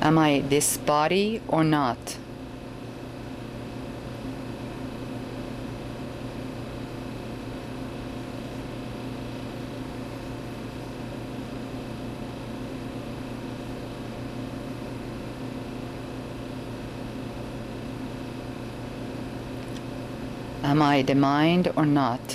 Am I this body or not? Am I the mind or not?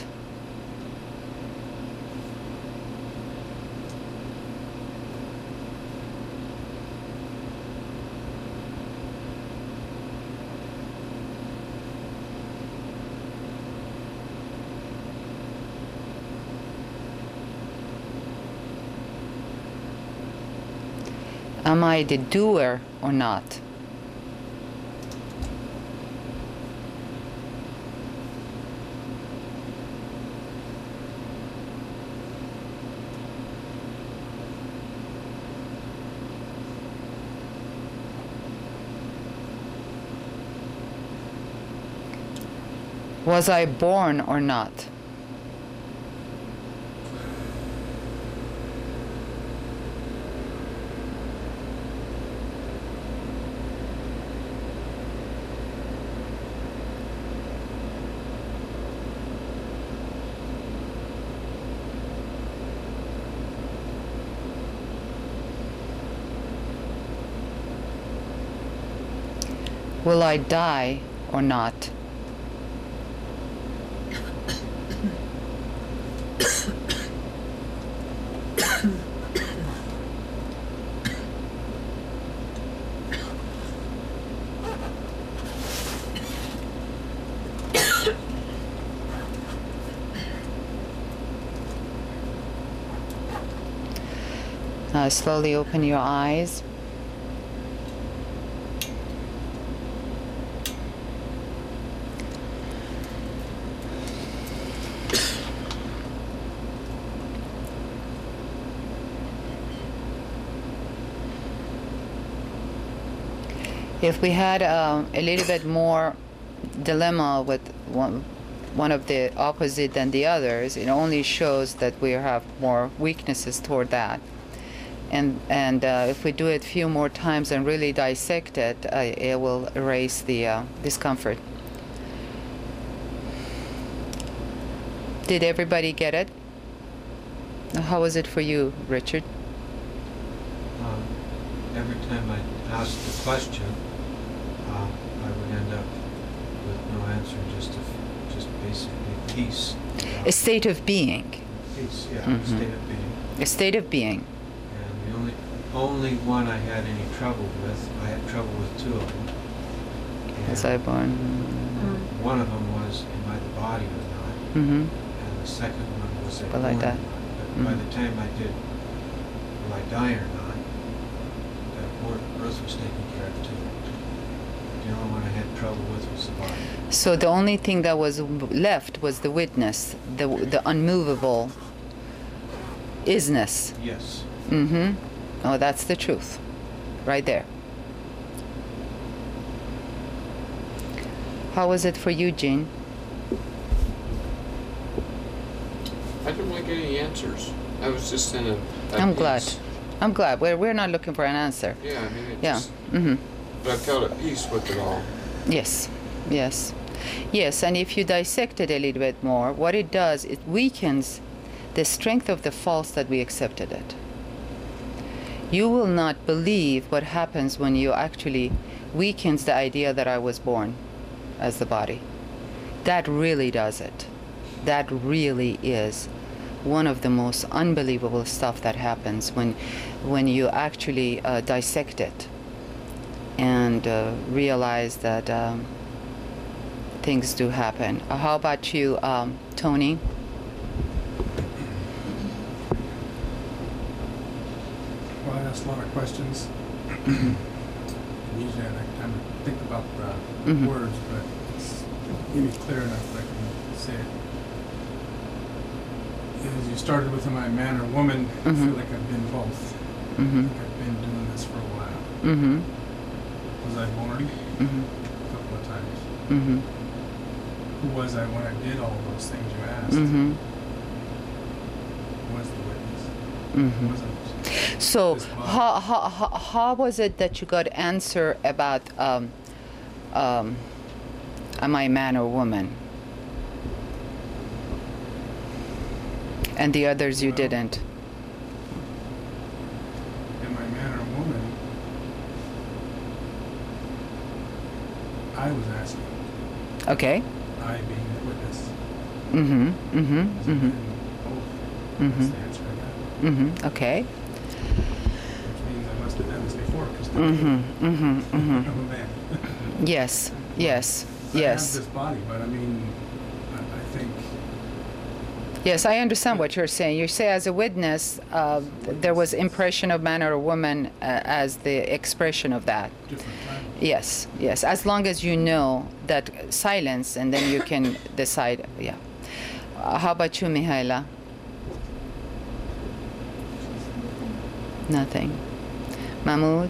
Am I the doer or not? Was I born or not? Will I die or not? Now slowly open your eyes. If we had a little bit more dilemma with one of the opposite than the others, it only shows that we have more weaknesses toward that. And if we do it a few more times and really dissect it, it will erase the discomfort. Did everybody get it? How was it for you, Richard? Every time I asked the question, I would end up with no answer, just basically peace. A state of being. Peace, yeah, Mm-hmm. a state of being. A state of being. And the only one I had any trouble with, I had trouble with two of them. Was I born? One of them was, am I the body or not? Mm-hmm. And the second one was, But like that. But by the time I did, will I die or not? Earth was taken care of too. The only one I had trouble with was the body. So the only thing that was left was the witness, the unmovable isness. Yes. Mm-hmm. Oh, that's the truth, right there. How was it for you, Jean? I didn't really get any answers. I was just in a I'm glad. peace. I'm glad. We're not looking for an answer. Yeah, I mean, it Yeah. just, Mm-hmm. but I felt at peace with it all. Yes. Yes. Yes, and if you dissect it a little bit more, what it does, it weakens the strength of the false that we accepted it. You will not believe what happens when you actually weakens the idea that I was born as the body. That really does it. That really is one of the most unbelievable stuff that happens when you actually dissect it and realize that things do happen. How about you, Tony? Well, I asked a lot of questions. Usually I like time to think about the words, but it's maybe clear enough that I can say it. As you started with, am I a man or woman? I feel like I've been both. I think I've been doing this for a while. Was I born? A couple of times. Who was I when I did all those things you asked? Was the witness? Wasn't. So This body. how was it that you got answer about am I man or woman? And the others you Well, didn't. Am I man or woman? I was asking. Okay. I being the witness. Mm-hmm. Mm-hmm. Has it Mm-hmm. been both? Mhm. That's the answer I got. Mm-hmm. Okay. Which means I must have done this before, because Mm-hmm. Mm-hmm. I'm Mm-hmm. a man. Yes. Yes. I Yes. have this body, but I mean, I think Yes, I understand what you're saying. You say as a witness, there was impression of man or woman as the expression of that. different time. Yes, yes. As long as you know that silence, and then you can decide. Yeah. How about you, Mihaela? Nothing. Mahmoud?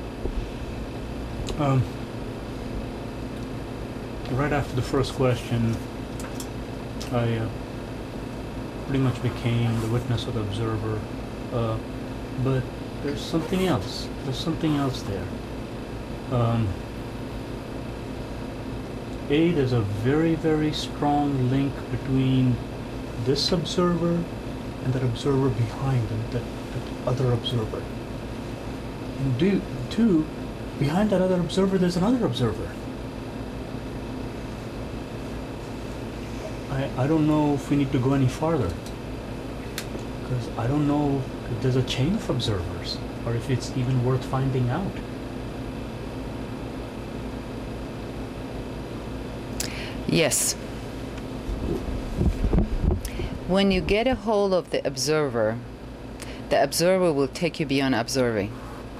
Right after the first question, I pretty much became the witness or the observer. But there's something else. There's something else there. There's a very, very strong link between this observer and that observer behind them, that other observer. And two, behind that other observer, there's another observer. I don't know if we need to go any farther, because I don't know if there's a chain of observers, or if it's even worth finding out. Yes. When you get a hold of the observer will take you beyond observing.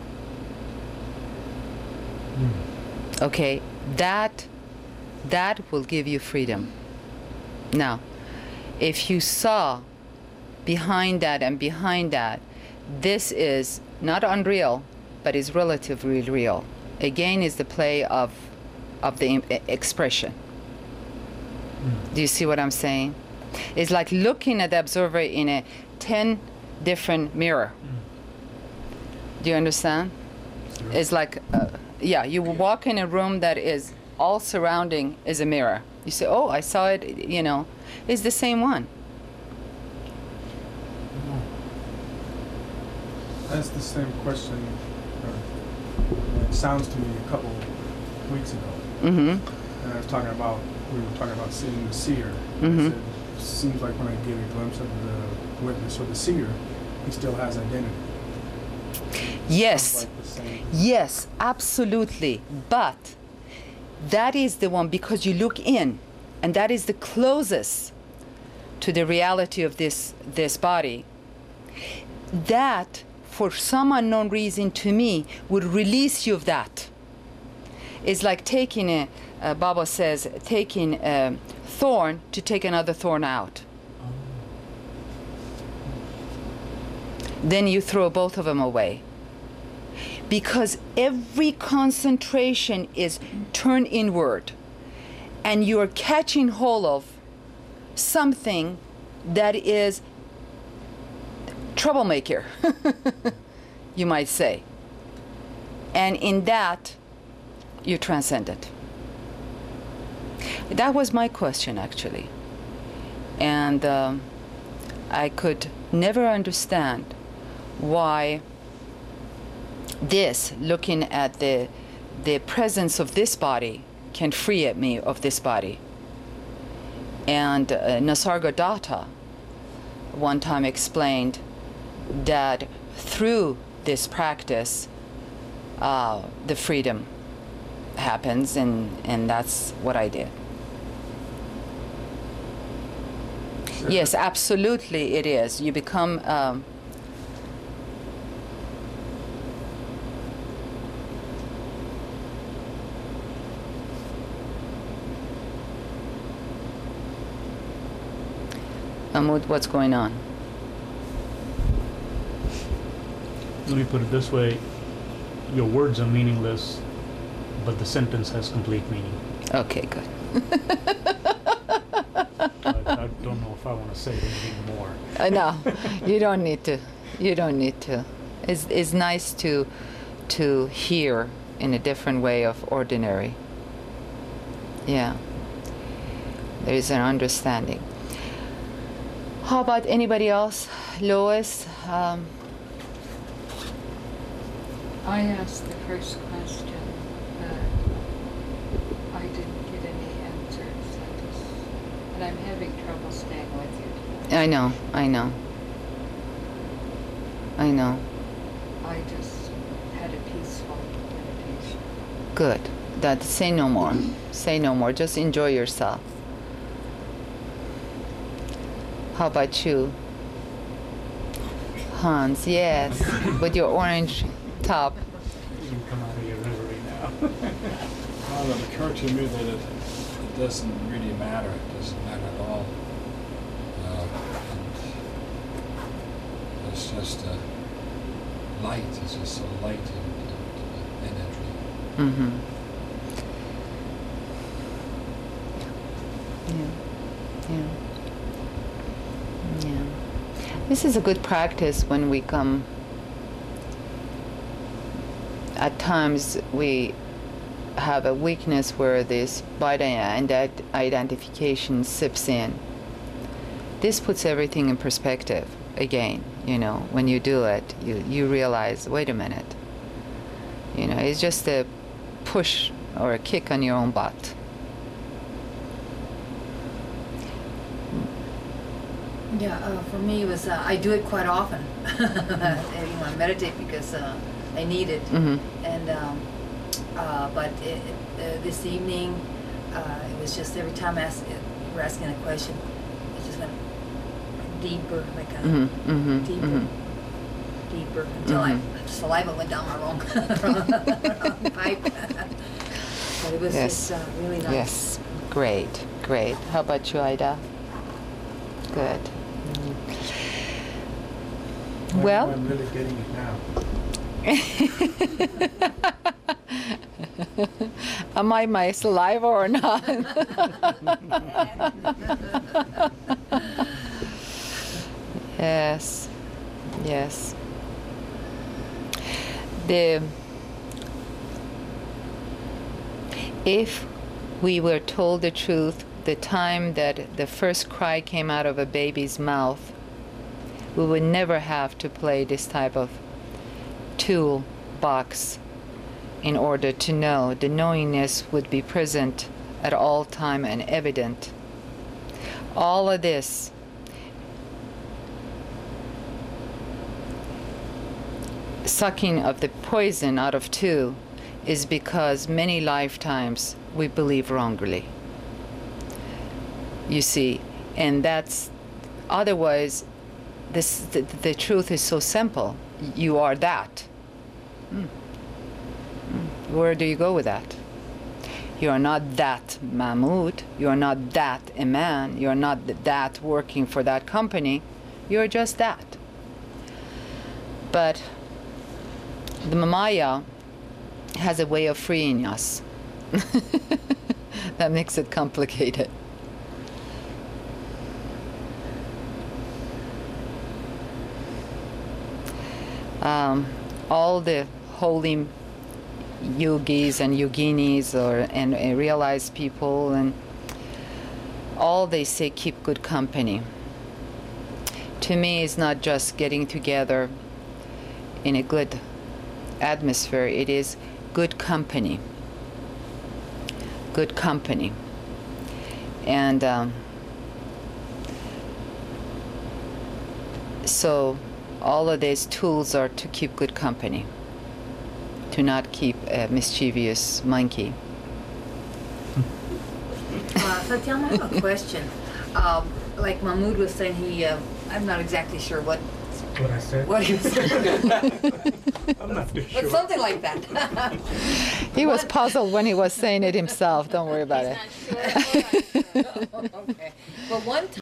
Okay, that will give you freedom. Now, if you saw behind that and behind that, this is not unreal, but is relatively real. Again, is the play of the expression. Do you see what I'm saying? It's like looking at the observer in a 10 different mirror. Do you understand? Sure. It's like, you walk in a room that is all surrounding is a mirror. You say, oh, I saw it, it's the same one. That's the same question, or it sounds to me a couple weeks ago. Mm-hmm. And we were talking about seeing the seer. Mhm. I said, seems like when I get a glimpse of the witness or the seer, he still has identity. Yes. Sounds like the same. Yes, absolutely. But that is the one, because you look in, and that is the closest to the reality of this body. That, for some unknown reason to me, would release you of that. It's like taking Baba says, taking a thorn to take another thorn out. Then you throw both of them away. Because every concentration is turned inward, and you're catching hold of something that is troublemaker, you might say. And in that, you transcend it. That was my question, actually. And I could never understand why this, looking at the presence of this body, can free me of this body. And Nisargadatta one time explained that through this practice, the freedom happens, and that's what I did. Yes, absolutely it is. You become Mahmoud, what's going on? Let me put it this way. Your words are meaningless, but the sentence has complete meaning. Okay, good. I don't know if I want to say anything more. No, you don't need to. You don't need to. It's nice to hear in a different way of ordinary. Yeah. There is an understanding. How about anybody else? Lois? I asked the first question, but I didn't get any answers. And I'm having trouble staying with you today. I know. I just had a peaceful meditation. Good. Say no more. Say no more. Just enjoy yourself. How about you? Hans, yes. With your orange top. You can come out of your reverie now. Well, it occurred to me that it doesn't really matter. It doesn't matter at all. And it's just a light. It's just a light and energy. Mm-hmm. Yeah. This is a good practice when we come. At times we have a weakness where this body and that identification sips in. This puts everything in perspective again. When you do it, you realize, wait a minute. It's just a push or a kick on your own butt. Yeah, for me it was, I do it quite often. I meditate because I need it. Mm-hmm. And, but this evening, it was just every time you were asking a question, it just went deeper, like a deeper, until saliva went down my wrong pipe. But it was just really nice. Yes, great. How about you, Ida? Good. Well, I'm really getting it now. am I my saliva or not? Yes. If we were told the truth, the time that the first cry came out of a baby's mouth, we would never have to play this type of toolbox in order to know. The knowingness would be present at all time and evident. All of this sucking of the poison out of two is because many lifetimes we believe wrongly. You see, and that's otherwise the truth is so simple. You are that. Where do you go with that? You are not that Mahmoud. You are not that a man. You are not that working for that company. You are just that. But the Maya has a way of freeing us. That makes it complicated. All the holy yogis and yoginis and realized people, and all they say, keep good company. To me, it's not just getting together in a good atmosphere. It is good company. Good company. And so all of these tools are to keep good company, to not keep a mischievous monkey. Satyam, I have a question. Like Mahmoud was saying, I'm not exactly sure what I said? he was saying. I'm not too But sure. something like that. He was puzzled when he was saying it himself. Don't worry about it. Okay. But one